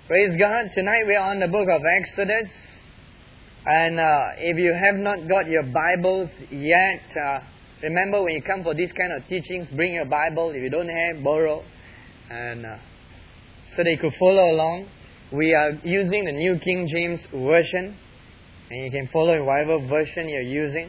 Praise God. Tonight we are on the book of Exodus. And if you have not got your Bibles yet, remember when you come for these kind of teachings, bring your Bible. If you don't have, borrow. And so that you could follow along. We are using the New King James Version. And you can follow in whatever version you're using.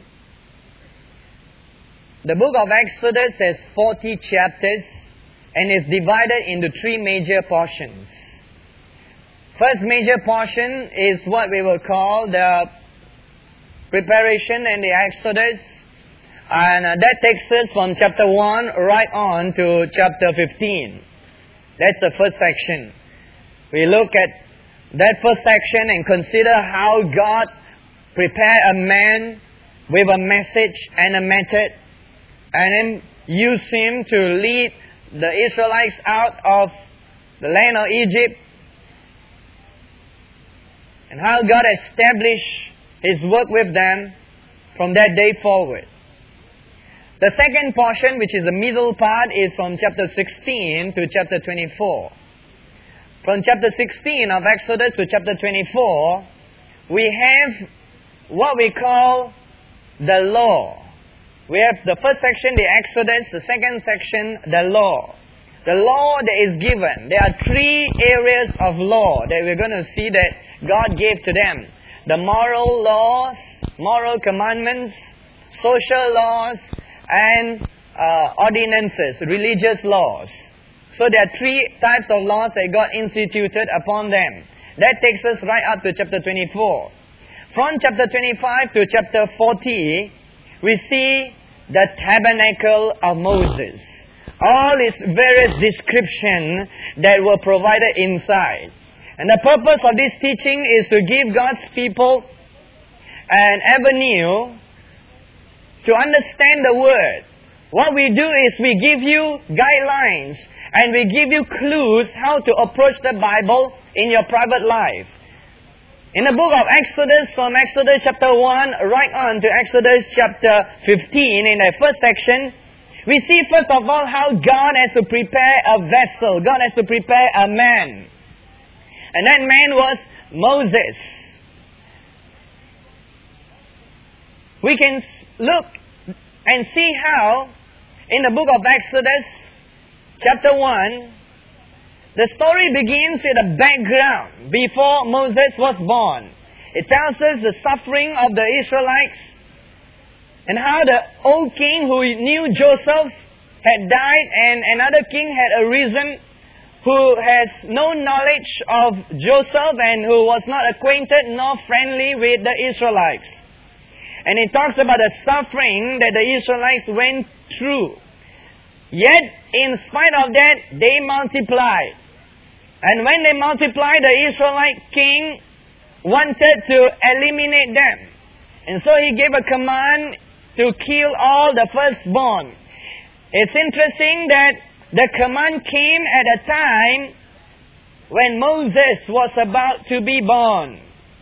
The book of Exodus has 40 chapters and is divided into three major portions. First major portion is what we will call the preparation and the Exodus. And that takes us from chapter 1 right on to chapter 15. That's the first section. We look at that first section and consider how God prepared a man with a message and a method, and then used him to lead the Israelites out of the land of Egypt, and how God established His work with them from that day forward. The second portion, which is the middle part, is from chapter 16 to chapter 24. From chapter 16 of Exodus to chapter 24, we have what we call the law. We have the first section, the Exodus, the second section, the law. The law that is given. There are three areas of law that we're going to see that God gave to them. The moral laws, moral commandments, social laws, and ordinances, religious laws. So there are three types of laws that God instituted upon them. That takes us right up to chapter 24. From chapter 25 to chapter 40, we see the tabernacle of Moses. All its various descriptions that were provided inside. And the purpose of this teaching is to give God's people an avenue to understand the Word. What we do is we give you guidelines and we give you clues how to approach the Bible in your private life. In the book of Exodus, from Exodus chapter 1 right on to Exodus chapter 15, in the first section, we see first of all how God has to prepare a vessel. God has to prepare a man. And that man was Moses. We can look and see how in the book of Exodus chapter 1, the story begins with a background before Moses was born. It tells us the suffering of the Israelites and how the old king who knew Joseph had died and another king had arisen who has no knowledge of Joseph and who was not acquainted nor friendly with the Israelites. And it talks about the suffering that the Israelites went through. Yet, in spite of that, they multiplied. And when they multiplied, the Israelite king wanted to eliminate them. And so he gave a command to kill all the firstborn. It's interesting that the command came at a time when Moses was about to be born.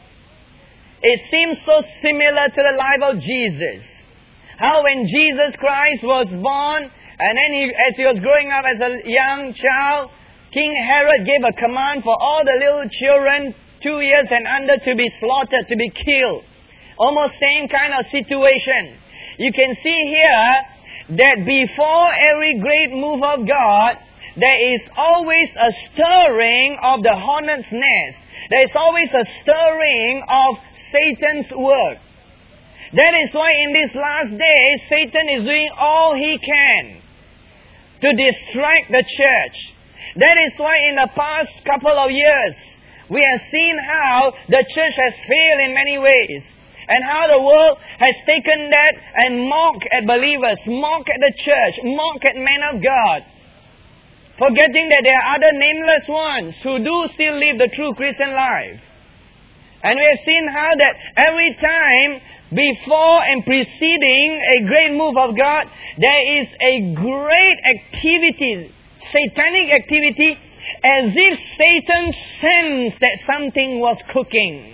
It seems so similar to the life of Jesus. How when Jesus Christ was born, and then as he was growing up as a young child, King Herod gave a command for all the little children 2 years and under to be slaughtered, to be killed. Almost same kind of situation. You can see here that before every great move of God, there is always a stirring of the hornet's nest. There is always a stirring of Satan's work. That is why in these last days, Satan is doing all he can to distract the church. That is why in the past couple of years, we have seen how the church has failed in many ways. And how the world has taken that and mocked at believers, mocked at the church, mocked at men of God. Forgetting that there are other nameless ones who do still live the true Christian life. And we have seen how that every time before and preceding a great move of God, there is a great activity, satanic activity, as if Satan sensed that something was cooking.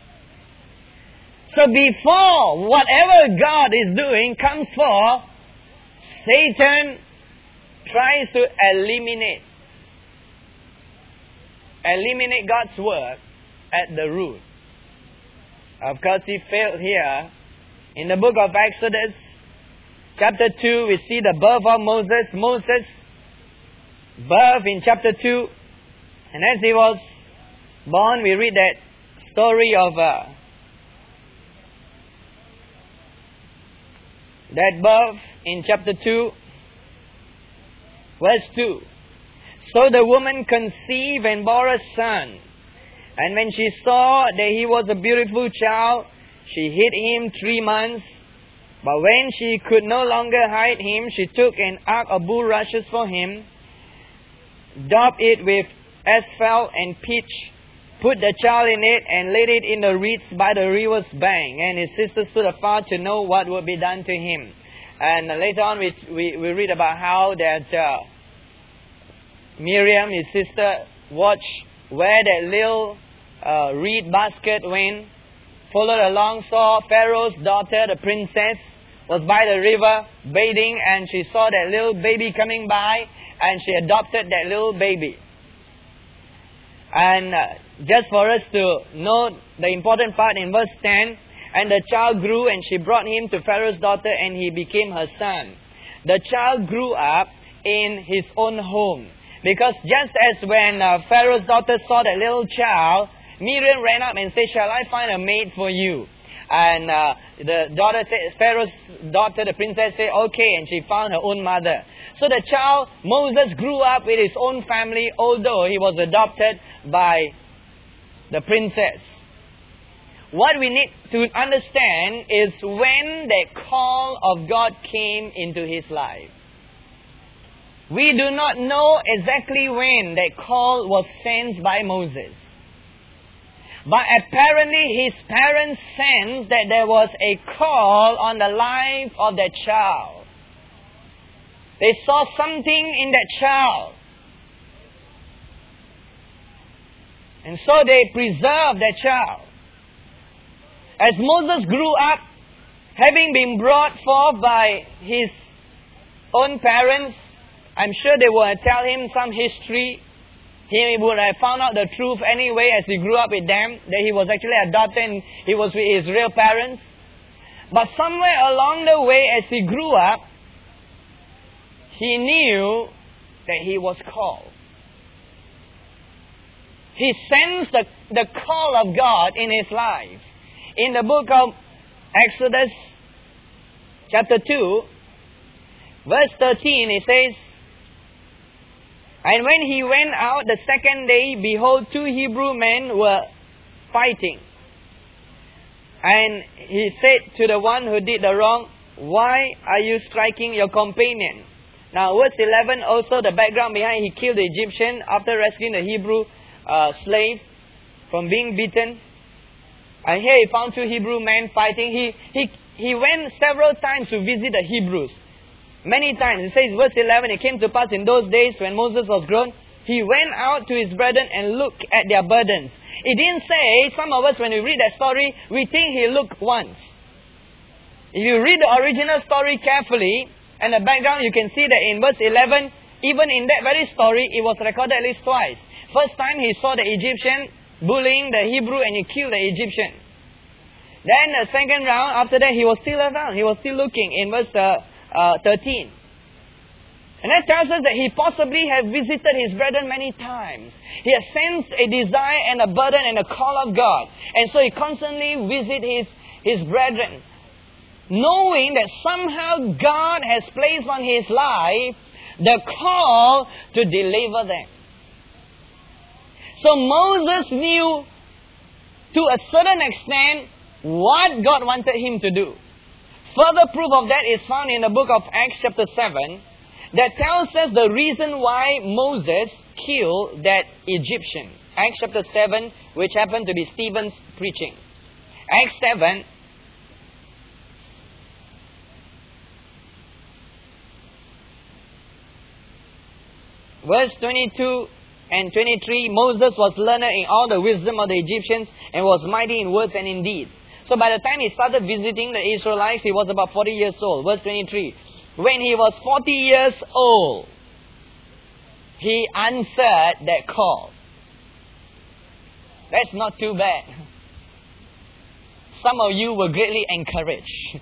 So before whatever God is doing comes forth, Satan tries to eliminate. eliminate God's word at the root. Of course, he failed here. In the book of Exodus, chapter 2, we see the birth of Moses. Moses' birth in chapter 2. And as he was born, we read that story of that birth in chapter 2, verse 2. So the woman conceived and bore a son. And when she saw that he was a beautiful child, she hid him 3 months. But when she could no longer hide him, she took an ark of bulrushes for him, daubed it with asphalt and pitch, put the child in it, and laid it in the reeds by the river's bank. And his sisters stood afar to know what would be done to him. And later on we read about how that Miriam, his sister, watched where that little reed basket went, followed along, saw Pharaoh's daughter, the princess, was by the river bathing, and she saw that little baby coming by, and she adopted that little baby. And just for us to note the important part in verse 10, and the child grew, and she brought him to Pharaoh's daughter, and he became her son. The child grew up in his own home. Because just as when Pharaoh's daughter saw that little child, Miriam ran up and said, "Shall I find a maid for you?" And Pharaoh's daughter, the princess, said, "Okay," and she found her own mother. So the child, Moses, grew up with his own family, although he was adopted by the princess. What we need to understand is when the call of God came into his life. We do not know exactly when that call was sensed by Moses. But apparently his parents sensed that there was a call on the life of that child. They saw something in that child. And so they preserved that child. As Moses grew up, having been brought forth by his own parents, I'm sure they would tell him some history. He would have found out the truth anyway as he grew up with them, that he was actually adopted and he was with his real parents. But somewhere along the way as he grew up, he knew that he was called. He sensed the call of God in his life. In the book of Exodus, chapter 2, verse 13, it says, "And when he went out the second day, behold, 2 Hebrew men were fighting. And he said to the one who did the wrong, 'Why are you striking your companion?'" Now, verse 11, also the background behind, he killed the Egyptian after rescuing the Hebrew slave from being beaten. And here he found 2 Hebrew men fighting. He went several times to visit the Hebrews. Many times. It says, verse 11, "It came to pass in those days when Moses was grown, he went out to his brethren and looked at their burdens." It didn't say, some of us when we read that story, we think he looked once. If you read the original story carefully, and the background, you can see that in verse 11, even in that very story, it was recorded at least twice. First time he saw the Egyptian bullying the Hebrew and he killed the Egyptian. Then the second round, after that, he was still around. He was still looking in verse 13. And that tells us that he possibly had visited his brethren many times. He has sensed a desire and a burden and a call of God. And so he constantly visits his brethren, knowing that somehow God has placed on his life the call to deliver them. So Moses knew to a certain extent what God wanted him to do. Further proof of that is found in the book of Acts chapter 7, that tells us the reason why Moses killed that Egyptian. Acts chapter 7, which happened to be Stephen's preaching. Acts 7, verse 22 and 23, "Moses was learned in all the wisdom of the Egyptians and was mighty in words and in deeds." So by the time he started visiting the Israelites, he was about 40 years old. Verse 23, "When he was 40 years old, he answered that call." That's not too bad. Some of you were greatly encouraged.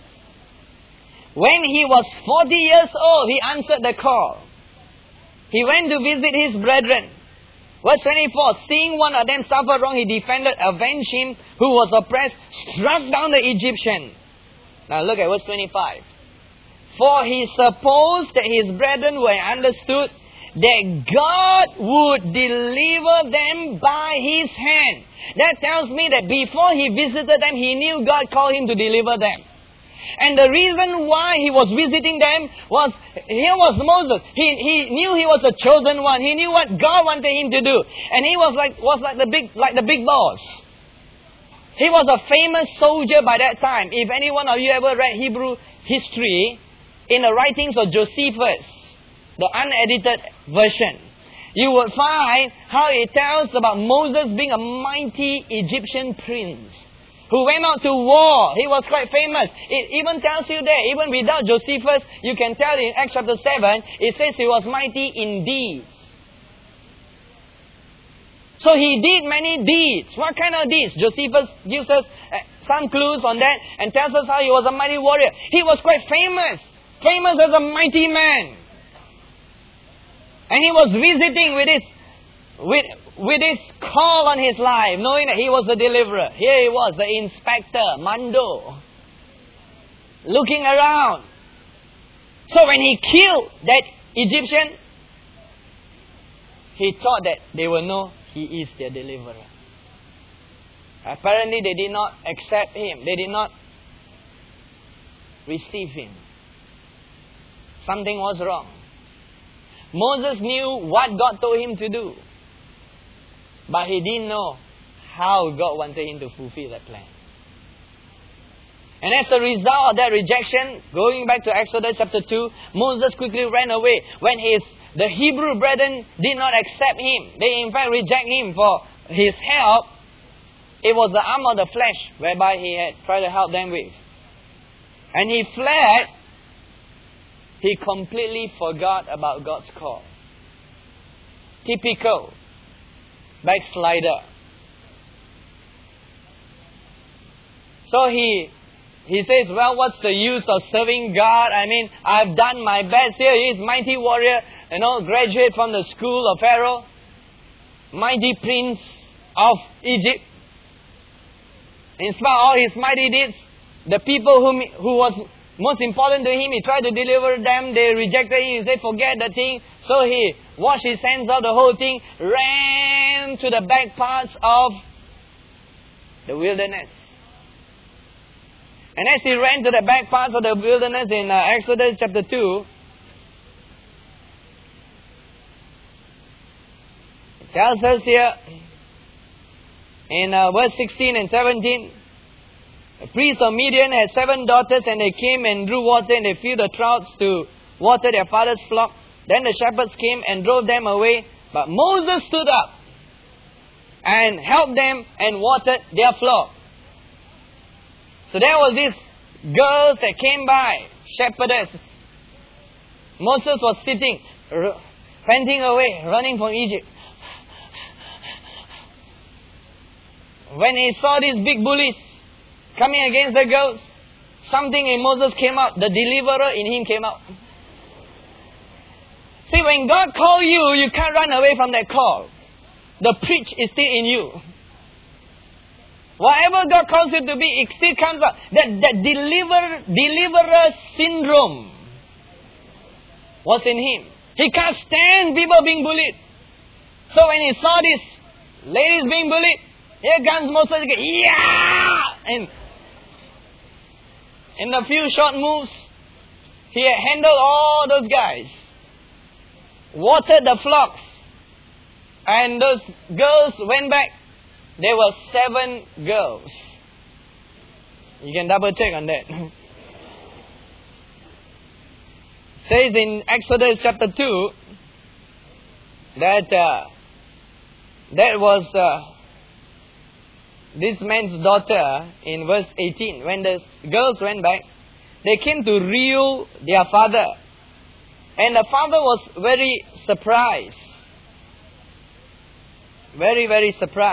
When he was 40 years old, he answered the call. He went to visit his brethren. Verse 24, seeing one of them suffer wrong, he defended, avenged him who was oppressed, struck down the Egyptian. Now look at verse 25. For he supposed that his brethren were understood that God would deliver them by his hand. That tells me that before he visited them, he knew God called him to deliver them. And the reason why he was visiting them was, here was Moses. He knew he was the chosen one. He knew what God wanted him to do. And he was like the big boss. He was a famous soldier by that time. If any one of you ever read Hebrew history, in the writings of Josephus, the unedited version, you would find how it tells about Moses being a mighty Egyptian prince who went out to war. He was quite famous. It even tells you there, even without Josephus, you can tell in Acts chapter 7, it says he was mighty in deeds. So he did many deeds. What kind of deeds? Josephus gives us some clues on that and tells us how he was a mighty warrior. He was quite famous. Famous as a mighty man. And he was visiting with his call on his life, knowing that he was the deliverer. Here he was, the inspector, Mando, looking around. So when he killed that Egyptian, he thought that they will know he is their deliverer. Apparently they did not accept him. They did not receive him. Something was wrong. Moses knew what God told him to do, but he didn't know how God wanted him to fulfill that plan. And as a result of that rejection, going back to Exodus chapter 2, Moses quickly ran away. When the Hebrew brethren did not accept him, they in fact reject him for his help, it was the arm of the flesh whereby he had tried to help them with. And he fled. He completely forgot about God's call. Typical backslider. So he says, well, what's the use of serving God? I mean, I've done my best. Here he is, mighty warrior, graduate from the school of Pharaoh, mighty prince of Egypt. In spite of all his mighty deeds, the people who was most important to him, he tried to deliver them. They rejected him. He said, forget the thing. So he washed his hands of the whole thing, ran to the back parts of the wilderness. And as he ran to the back parts of the wilderness in Exodus chapter 2, it tells us here in verse 16 and 17, the priest of Midian had 7 daughters, and they came and drew water, and they filled the troughs to water their father's flock. Then the shepherds came and drove them away. But Moses stood up and helped them and watered their flock. So there was these girls that came by, shepherdess. Moses was sitting, panting away, running from Egypt. When he saw these big bullies coming against the girls, something in Moses came out. The deliverer in him came out. See, when God calls you, you can't run away from that call. The preach is still in you. Whatever God calls you to be, it still comes out. That deliverer syndrome was in him. He can't stand people being bullied. So when he saw these ladies being bullied, here comes Moses again. Yeah! And in a few short moves, he had handled all those guys. Watered the flocks. And those girls went back. There were 7 girls. You can double check on that. It says in Exodus chapter 2 that was this man's daughter in verse 18. When the girls went back, they came to Reu, their father. And the father was very surprised. Very, very surprised.